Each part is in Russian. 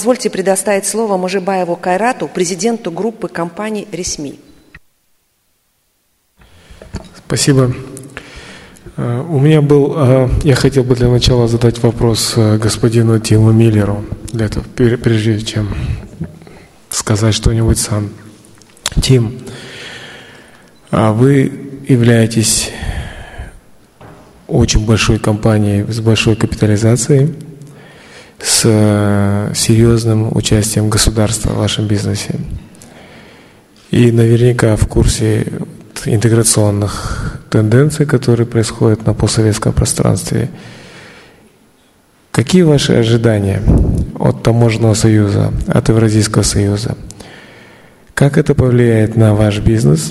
Позвольте предоставить слово Можибаеву Кайрату, президенту группы компаний «Ресми». Спасибо. Я хотел бы для начала задать вопрос господину Тиму Миллеру, прежде чем сказать что-нибудь сам. Тим, вы являетесь очень большой компанией с большой капитализацией, с серьезным участием государства в вашем бизнесе. И наверняка в курсе интеграционных тенденций, которые происходят на постсоветском пространстве. Какие ваши ожидания от Таможенного союза, от Евразийского союза? Как это повлияет на ваш бизнес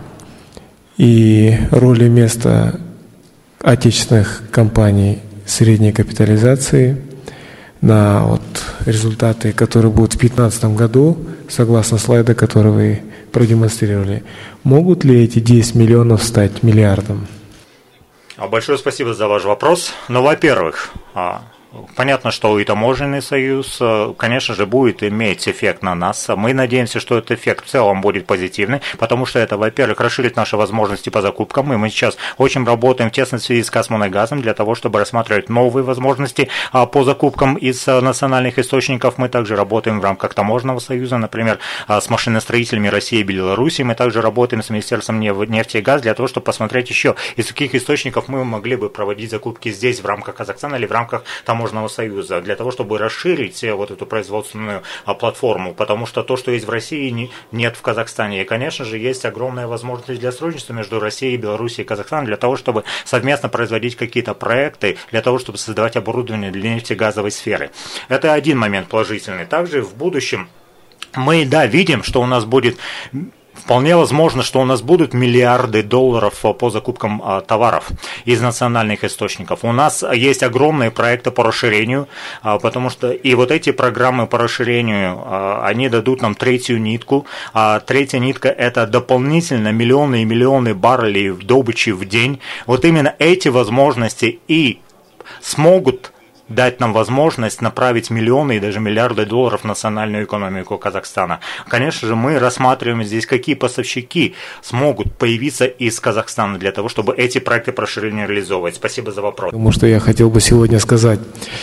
и роль и место отечественных компаний средней капитализации на результаты, которые будут в 2015 году, согласно слайду, который вы продемонстрировали? Могут ли эти 10 миллионов стать миллиардом? Большое спасибо за ваш вопрос. Во-первых, понятно, что и таможенный союз, конечно же, будет иметь эффект на нас. Мы надеемся, что этот эффект в целом будет позитивный, потому что это, во-первых, расширит наши возможности по закупкам. И мы сейчас очень работаем в тесной связи с Казмунайгазом для того, чтобы рассматривать новые возможности по закупкам из национальных источников. Мы также работаем в рамках таможенного союза, например, с машиностроителями России и Беларуси. Мы также работаем с Министерством нефти и газа для того, чтобы посмотреть еще, из каких источников мы могли бы проводить закупки здесь, в рамках Казахстана или в рамках таможенного союза, для того, чтобы расширить эту производственную платформу, потому что то, что есть в России, нет в Казахстане. И, конечно же, есть огромная возможность для сотрудничества между Россией, Белоруссией и Казахстаном для того, чтобы совместно производить какие-то проекты, для того, чтобы создавать оборудование для нефтегазовой сферы. Это один момент положительный. Также в будущем мы, видим, что у нас будет... Вполне возможно, что у нас будут миллиарды долларов по закупкам товаров из национальных источников. У нас есть огромные проекты по расширению, потому что и эти программы по расширению, они дадут нам третью нитку. Третья нитка – это дополнительно миллионы и миллионы баррелей добычи в день. Именно эти возможности и смогут дать нам возможность направить миллионы и даже миллиарды долларов в национальную экономику Казахстана. Конечно же, мы рассматриваем здесь, какие поставщики смогут появиться из Казахстана для того, чтобы эти проекты по расширению реализовывать. Спасибо за вопрос. Потому что я хотел бы сегодня сказать.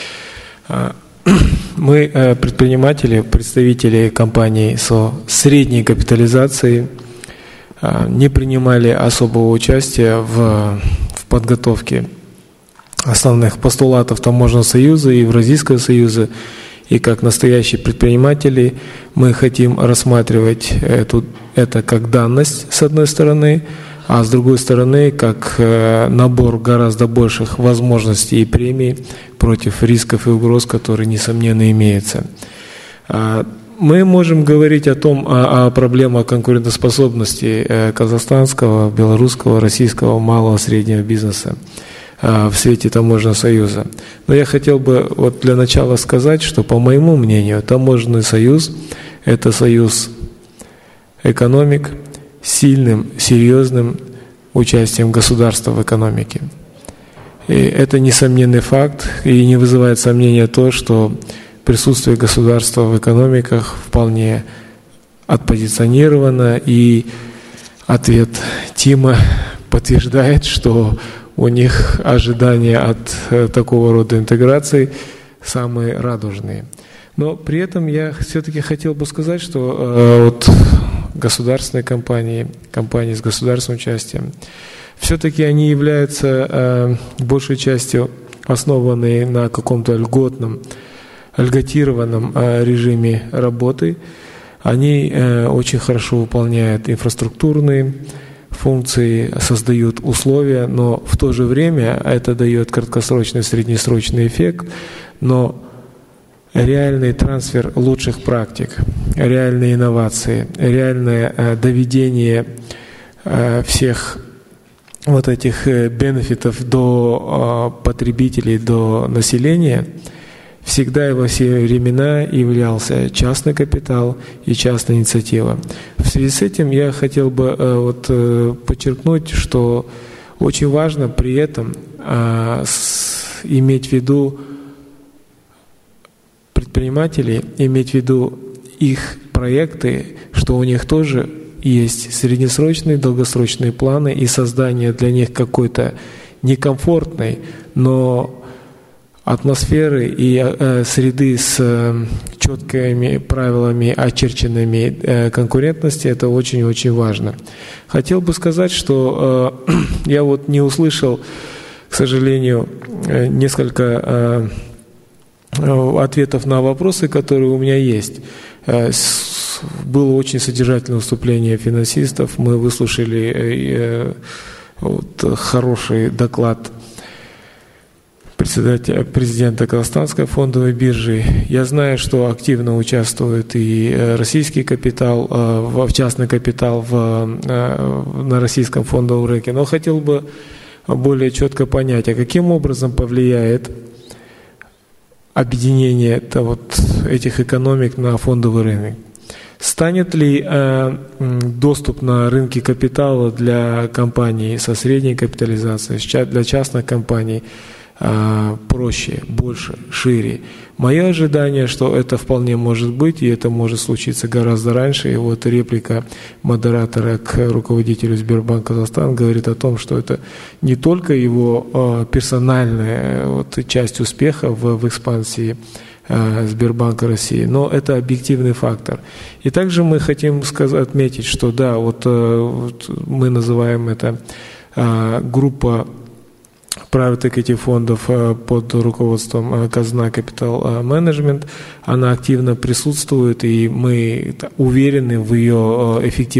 Мы, предприниматели, представители компаний со средней капитализацией, не принимали особого участия в подготовке основных постулатов Таможенного союза и Евразийского союза. И как настоящие предприниматели мы хотим рассматривать это как данность, с одной стороны, а с другой стороны, как набор гораздо больших возможностей и премий против рисков и угроз, которые, несомненно, имеются. Мы можем говорить о проблемах конкурентоспособности казахстанского, белорусского, российского малого и среднего бизнеса в свете Таможенного союза. Но я хотел бы для начала сказать, что, по моему мнению, Таможенный союз – это союз экономик с сильным, серьезным участием государства в экономике. И это несомненный факт, и не вызывает сомнения то, что присутствие государства в экономиках вполне отпозиционировано, и ответ Тима подтверждает, что у них ожидания от такого рода интеграции самые радужные. Но при этом я все-таки хотел бы сказать, что государственные компании, компании с государственным участием, все-таки они являются большей частью основанные на каком-то льготированном режиме работы. Они очень хорошо выполняют инфраструктурные функции, создают условия, но в то же время это дает краткосрочный, среднесрочный эффект, но реальный трансфер лучших практик, реальные инновации, реальное доведение всех этих бенефитов до потребителей, до населения, всегда и во все времена являлся частный капитал и частная инициатива. В связи с этим я хотел бы подчеркнуть, что очень важно при этом иметь в виду предпринимателей, иметь в виду их проекты, что у них тоже есть среднесрочные, долгосрочные планы и создание для них какой-то некомфортной, но атмосферы и среды с четкими правилами, очерченными конкурентности, это очень-очень важно. Хотел бы сказать, что я вот не услышал, к сожалению, несколько ответов на вопросы, которые у меня есть. Было очень содержательное выступление финансистов, мы выслушали хороший доклад президента Казахстанской фондовой биржи. Я знаю, что активно участвует и российский капитал, частный капитал на российском фондовом рынке. Но хотел бы более четко понять, а каким образом повлияет объединение этих экономик на фондовый рынок. Станет ли доступ на рынки капитала для компаний со средней капитализацией, для частных компаний проще, больше, шире? Мое ожидание, что это вполне может быть, и это может случиться гораздо раньше. И вот реплика модератора к руководителю Сбербанка Казахстан говорит о том, что это не только его персональная часть успеха в экспансии Сбербанка России, но это объективный фактор. И также мы хотим отметить, что да, мы называем это группа private equity фондов под руководством Казна Capital Management, она активно присутствует, и мы уверены в ее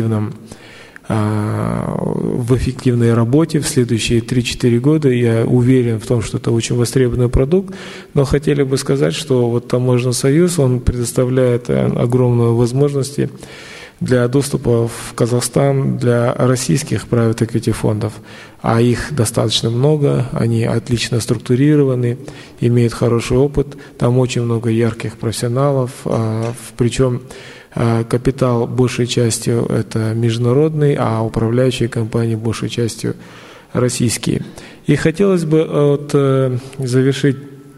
эффективной работе в следующие 3-4 года. Я уверен в том, что это очень востребованный продукт, но хотели бы сказать, что Таможенный союз, он предоставляет огромные возможности для доступа в Казахстан для российских private equity фондов, а их достаточно много, они отлично структурированы, имеют хороший опыт, там очень много ярких профессионалов, причем капитал большей частью это международный, а управляющие компании большей частью российские. И хотелось бы завершить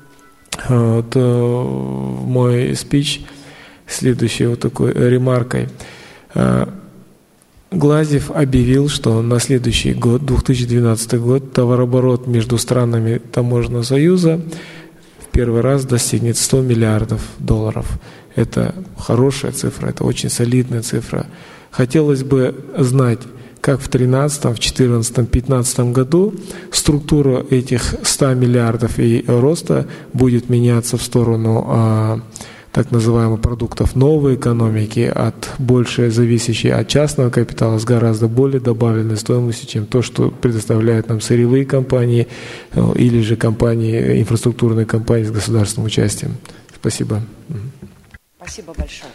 мой спич следующей такой ремаркой. Глазьев объявил, что на следующий год, 2012 год, товарооборот между странами Таможенного союза в первый раз достигнет $100 миллиардов. Это хорошая цифра, это очень солидная цифра. Хотелось бы знать, как в 2013, в 2014, 2015 году структура этих 100 миллиардов и роста будет меняться в сторону так называемых продуктов новой экономики, больше зависящей от частного капитала, с гораздо более добавленной стоимостью, чем то, что предоставляют нам сырьевые компании или же инфраструктурные компании с государственным участием. Спасибо. Спасибо большое.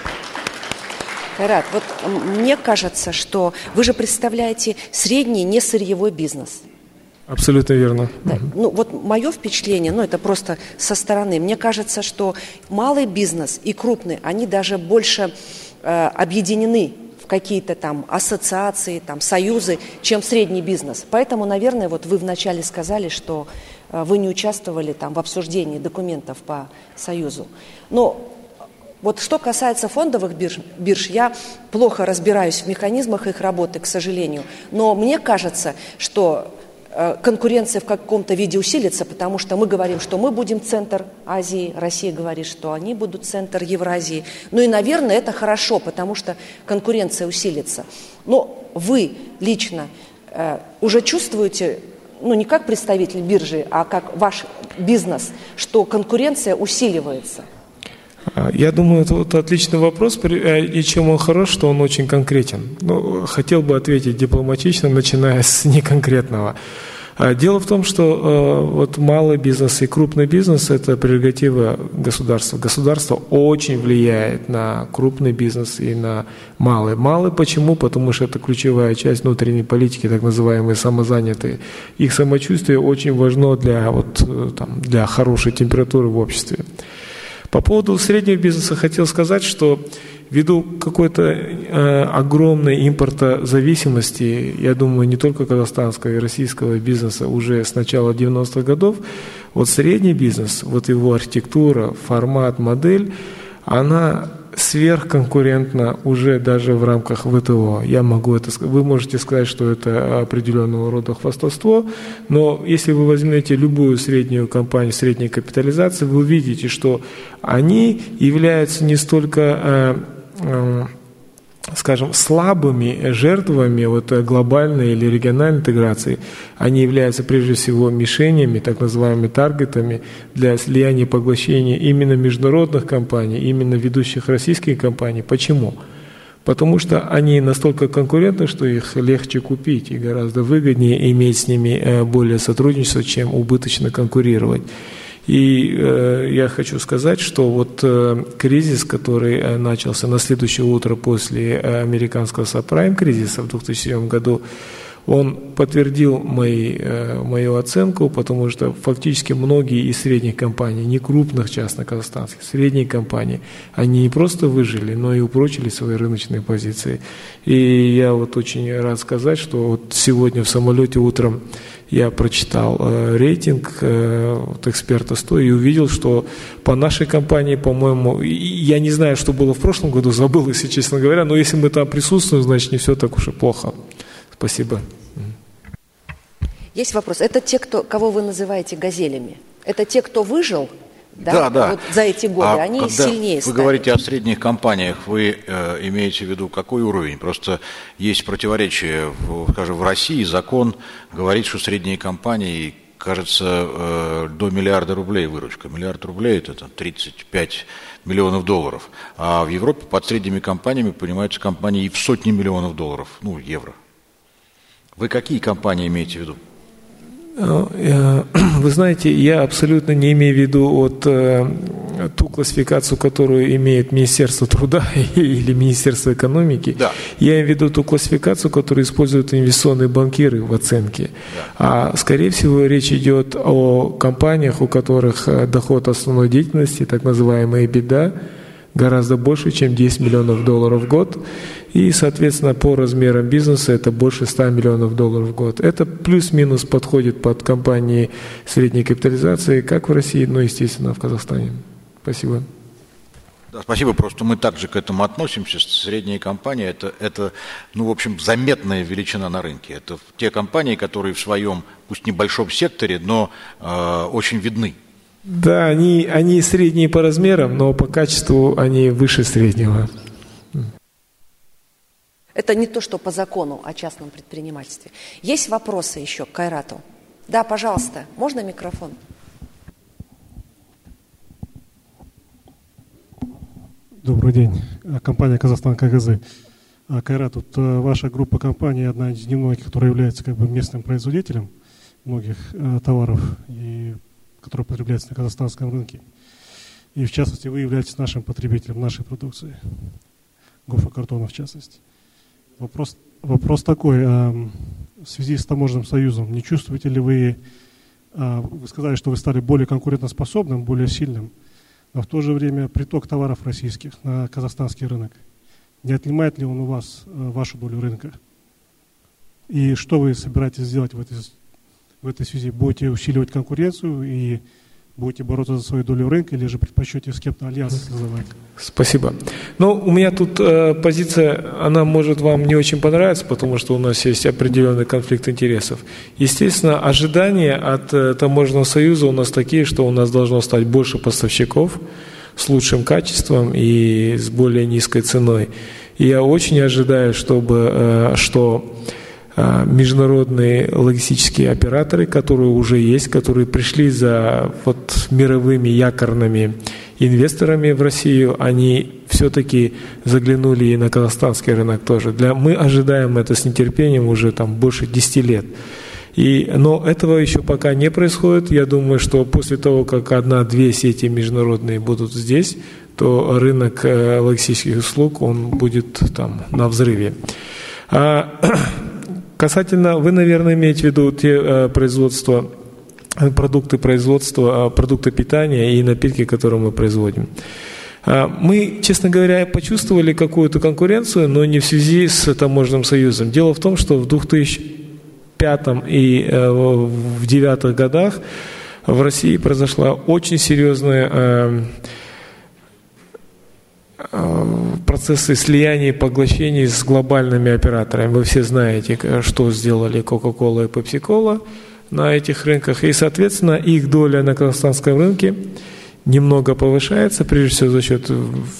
Кайрат, мне кажется, что вы же представляете средний несырьевой бизнес. Абсолютно верно. Да. Мое впечатление, это просто со стороны, мне кажется, что малый бизнес и крупный, они даже больше объединены в какие-то ассоциации, союзы, чем средний бизнес. Поэтому, наверное, вы вначале сказали, что вы не участвовали в обсуждении документов по союзу. Но что касается фондовых бирж, я плохо разбираюсь в механизмах их работы, к сожалению. Но мне кажется, что конкуренция в каком-то виде усилится, потому что мы говорим, что мы будем центр Азии, Россия говорит, что они будут центр Евразии. И, наверное, это хорошо, потому что конкуренция усилится. Но вы лично уже чувствуете, не как представитель биржи, а как ваш бизнес, что конкуренция усиливается? Я думаю, это отличный вопрос, и чем он хорош, что он очень конкретен. Хотел бы ответить дипломатично, начиная с неконкретного. Дело в том, что малый бизнес и крупный бизнес – это прерогатива государства. Государство очень влияет на крупный бизнес и на малый. Малый почему? Потому что это ключевая часть внутренней политики, так называемые самозанятые. Их самочувствие очень важно для хорошей температуры в обществе. По поводу среднего бизнеса хотел сказать, что Ввиду какой-то огромной импортозависимости, я думаю, не только казахстанского и российского бизнеса уже с начала 90-х годов, вот средний бизнес, вот его архитектура, формат, модель, она сверхконкурентна уже даже в рамках ВТО. Я могу это сказать. Вы можете сказать, что это определенного рода хвастовство, но если вы возьмете любую среднюю компанию, средней капитализации, вы увидите, что они являются не столько скажем, слабыми жертвами вот глобальной или региональной интеграции. Они являются прежде всего мишенями, так называемыми таргетами для слияния и поглощения именно международных компаний, именно ведущих российских компаний. Почему? Потому что они настолько конкурентны, что их легче купить и гораздо выгоднее иметь с ними более сотрудничество, чем убыточно конкурировать. И я хочу сказать, что вот кризис, который начался на следующее утро после американского сабпрайм-кризиса в 2007 году, он подтвердил мою оценку, потому что фактически многие из средних компаний, не крупных частных казахстанских, средние компании, они не просто выжили, но и упрочили свои рыночные позиции. И я вот очень рад сказать, что вот сегодня в самолете утром я прочитал рейтинг от эксперта 100 и увидел, что по нашей компании, по-моему, я не знаю, что было в прошлом году, забыл, если честно говоря, но если мы там присутствуем, значит, не все так уж и плохо. Спасибо. Есть вопрос. Это те, кого вы называете газелями? Это те, кто выжил? Да. Вот за эти годы, они сильнее стали. Вы говорите о средних компаниях, вы имеете в виду какой уровень? Просто есть противоречие, скажем, в России закон говорит, что средние компании, кажется, до миллиарда рублей выручка. Миллиард рублей – это 35 миллионов долларов. А в Европе под средними компаниями понимаются компании и в сотни миллионов долларов, евро. Вы какие компании имеете в виду? Вы знаете, я абсолютно не имею в виду ту классификацию, которую имеет Министерство труда или Министерство экономики. Да. Я имею в виду ту классификацию, которую используют инвестиционные банкиры в оценке. Да. А скорее всего речь идет о компаниях, у которых доход основной деятельности, так называемый EBITDA, гораздо больше, чем 10 миллионов долларов в год. И, соответственно, по размерам бизнеса это больше 100 миллионов долларов в год. Это плюс-минус подходит под компании средней капитализации, как в России, но, естественно, в Казахстане. Спасибо. Да, спасибо. Просто мы также к этому относимся. Средние компании это, в общем, заметная величина на рынке. Это те компании, которые в своем, пусть небольшом секторе, но очень видны. Да, они средние по размерам, но по качеству они выше среднего. Это не то, что по закону о частном предпринимательстве. Есть вопросы еще к Кайрату? Да, пожалуйста. Можно микрофон? Добрый день. Компания «Казахстан КГЗ». Кайрат, вот ваша группа компаний одна из немногих, которая является местным производителем многих товаров, которые потребляются на казахстанском рынке. И в частности вы являетесь нашим потребителем нашей продукции, гофрокартона в частности. Вопрос такой, в связи с таможенным союзом, не чувствуете ли вы сказали, что вы стали более конкурентоспособным, более сильным, но в то же время приток товаров российских на казахстанский рынок, не отнимает ли он у вас вашу долю рынка? И что вы собираетесь сделать в этой связи? Будете усиливать конкуренцию и будете бороться за свою долю рынка, или же предпочтете с кем-то альянс создавать? Спасибо. У меня тут позиция, она может вам не очень понравиться, потому что у нас есть определенный конфликт интересов. Естественно, ожидания от Таможенного союза у нас такие, что у нас должно стать больше поставщиков с лучшим качеством и с более низкой ценой. И я очень ожидаю, что международные логистические операторы, которые уже есть, которые пришли за мировыми якорными инвесторами в Россию, они все-таки заглянули и на казахстанский рынок тоже. Мы ожидаем это с нетерпением уже больше 10 лет. Но этого еще пока не происходит. Я думаю, что после того, как 1-2 сети международные будут здесь, то рынок логистических услуг, он будет на взрыве. Касательно, вы, наверное, имеете в виду те продукты питания и напитки, которые мы производим. Мы, честно говоря, почувствовали какую-то конкуренцию, но не в связи с таможенным союзом. Дело в том, что в 2005 и в 2009 годах в России произошла очень серьезная процессы слияния и поглощений с глобальными операторами. Вы все знаете, что сделали Coca-Cola и Pepsi-Cola на этих рынках. И, соответственно, их доля на казахстанском рынке немного повышается, прежде всего за счет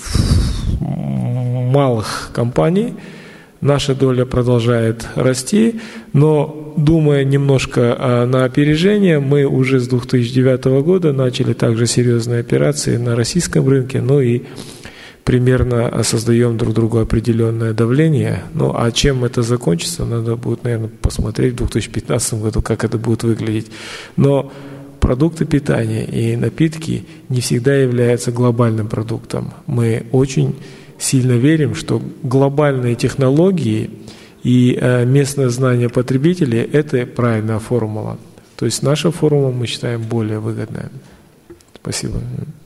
малых компаний. Наша доля продолжает расти, но, думая немножко на опережение, мы уже с 2009 года начали также серьезные операции на российском рынке, ну и примерно создаем друг другу определенное давление. Ну, а чем это закончится, надо будет, наверное, посмотреть в 2015 году, как это будет выглядеть. Но продукты питания и напитки не всегда являются глобальным продуктом. Мы очень сильно верим, что глобальные технологии и местное знание потребителей – это правильная формула. То есть наша формула мы считаем более выгодной. Спасибо.